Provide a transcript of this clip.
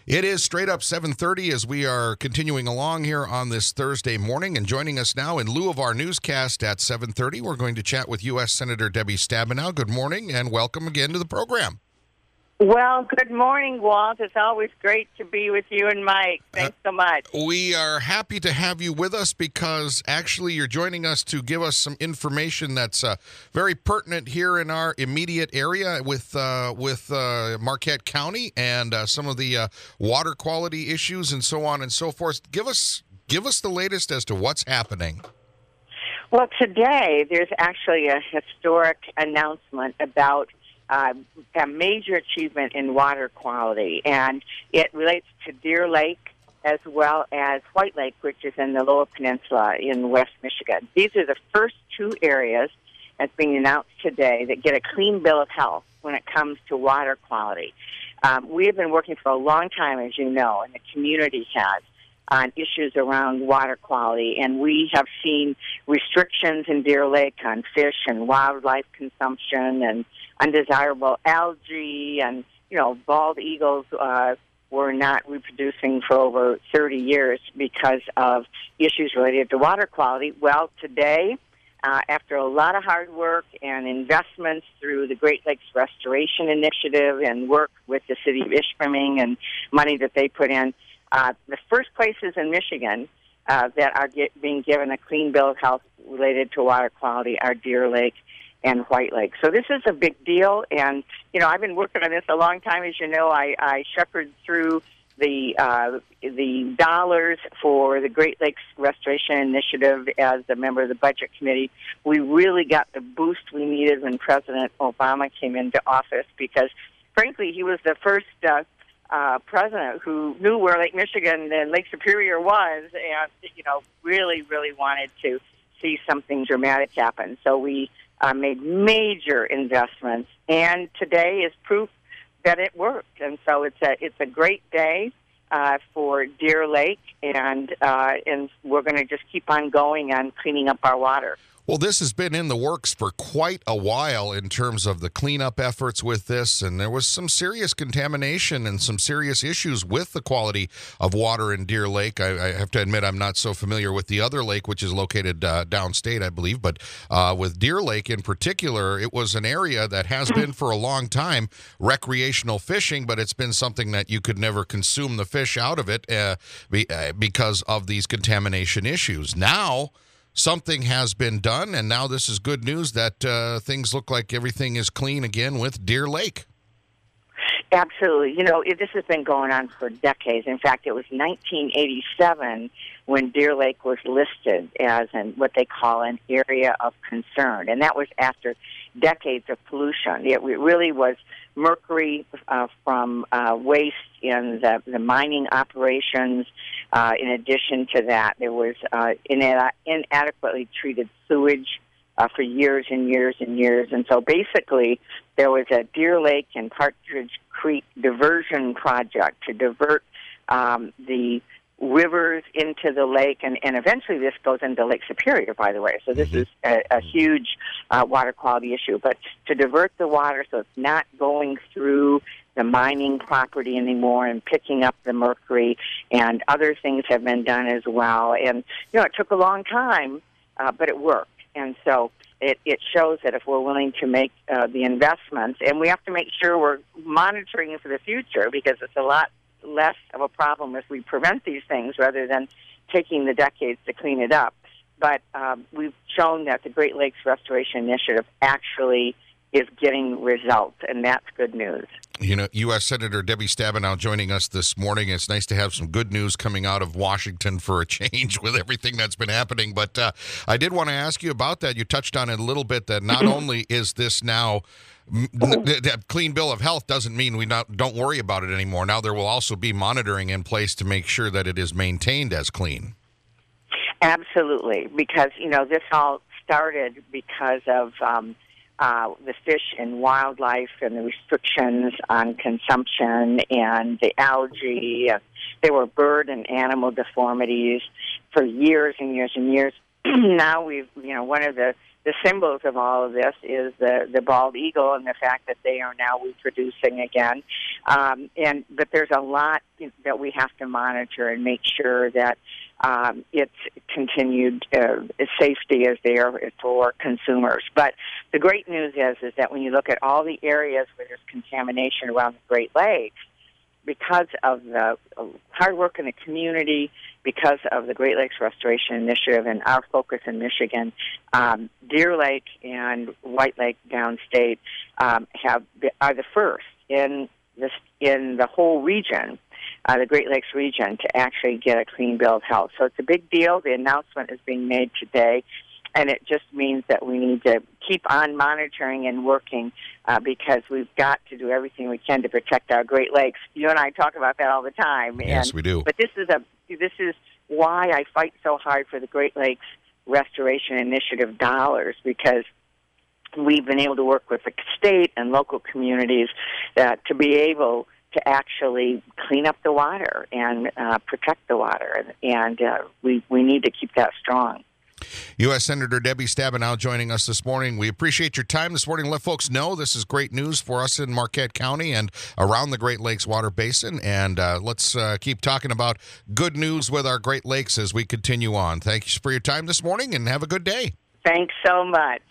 It is straight up 7:30 as we are continuing along here on this Thursday morning. And joining us now in lieu of our newscast at 7:30, we're going to chat with U.S. Senator Debbie Stabenow. Good morning and welcome again to the program. Well, good morning, Walt. It's always great to be with you and Mike. Thanks so much. We are happy to have you with us because actually you're joining us to give us some information that's very pertinent here in our immediate area with Marquette County and some of the water quality issues and so on and so forth. Give us the latest as to what's happening. Well, today there's actually a historic announcement about a major achievement in water quality, and it relates to Deer Lake as well as White Lake, which is in the Lower Peninsula in West Michigan. These are the first two areas that's being announced today that get a clean bill of health when it comes to water quality. We have been working for a long time, as you know, and the community has, on issues around water quality, and we have seen restrictions in Deer Lake on fish and wildlife consumption and undesirable algae, and, bald eagles were not reproducing for over 30 years because of issues related to water quality. Well, today, after a lot of hard work and investments through the Great Lakes Restoration Initiative and work with the city of Ishpeming and money that they put in, the first places in Michigan that are being given a clean bill of health related to water quality are Deer Lake and White Lake. So this is a big deal, and, I've been working on this a long time. As you know, I shepherded through the dollars for the Great Lakes Restoration Initiative as a member of the Budget Committee. We really got the boost we needed when President Obama came into office because, frankly, he was the first president who knew where Lake Michigan and Lake Superior was and, really, really wanted to see something dramatic happen. So we made major investments, and today is proof that it worked. And so it's a great day for Deer Lake, and we're going to just keep on going on cleaning up our water. Well, this has been in the works for quite a while in terms of the cleanup efforts with this, and there was some serious contamination and some serious issues with the quality of water in Deer Lake. I have to admit I'm not so familiar with the other lake, which is located downstate, I believe, but with Deer Lake in particular, it was an area that has been for a long time recreational fishing, but it's been something that you could never consume the fish out of it because of these contamination issues. Now, something has been done, and now this is good news that things look like everything is clean again with Deer Lake. Absolutely. This has been going on for decades. In fact, it was 1987 when Deer Lake was listed as what they call an area of concern, and that was after decades of pollution. It really was mercury from waste in the mining operations. In addition to that, there was inadequately treated sewage for years and years and years. And so basically, there was a Deer Lake and Partridge Creek diversion project to divert the rivers into the lake, and eventually this goes into Lake Superior, by the way. So this is a huge water quality issue. But to divert the water so it's not going through the mining property anymore and picking up the mercury, and other things have been done as well. And, it took a long time, but it worked. And so it shows that if we're willing to make the investments, and we have to make sure we're monitoring it for the future, because it's a lot less of a problem if we prevent these things rather than taking the decades to clean it up. But we've shown that the Great Lakes Restoration Initiative actually is getting results, and that's good news. U.S. Senator Debbie Stabenow joining us this morning. It's nice to have some good news coming out of Washington for a change with everything that's been happening. But I did want to ask you about that. You touched on it a little bit, that not only is this now that clean bill of health doesn't mean we don't worry about it anymore. Now there will also be monitoring in place to make sure that it is maintained as clean. Absolutely, because, this all started because of the fish and wildlife and the restrictions on consumption and the algae. There were bird and animal deformities for years and years and years. Now one of the the symbols of all of this is the bald eagle and the fact that they are now reproducing again. But there's a lot that we have to monitor and make sure that its continued safety is there for consumers. But the great news is that when you look at all the areas where there's contamination around the Great Lakes, because of the hard work in the community, because of the Great Lakes Restoration Initiative and our focus in Michigan, Deer Lake and White Lake downstate are the first in the whole region, the Great Lakes region, to actually get a clean bill of health. So it's a big deal. The announcement is being made today, and it just means that we need to keep on monitoring and working because we've got to do everything we can to protect our Great Lakes. You and I talk about that all the time. Yes, we do. But this is why I fight so hard for the Great Lakes Restoration Initiative dollars, because we've been able to work with the state and local communities to be able to actually clean up the water and protect the water. And we need to keep that strong. U.S. Senator Debbie Stabenow joining us this morning. We appreciate your time this morning. Let folks know this is great news for us in Marquette County and around the Great Lakes Water Basin. And let's keep talking about good news with our Great Lakes as we continue on. Thanks for your time this morning and have a good day. Thanks so much.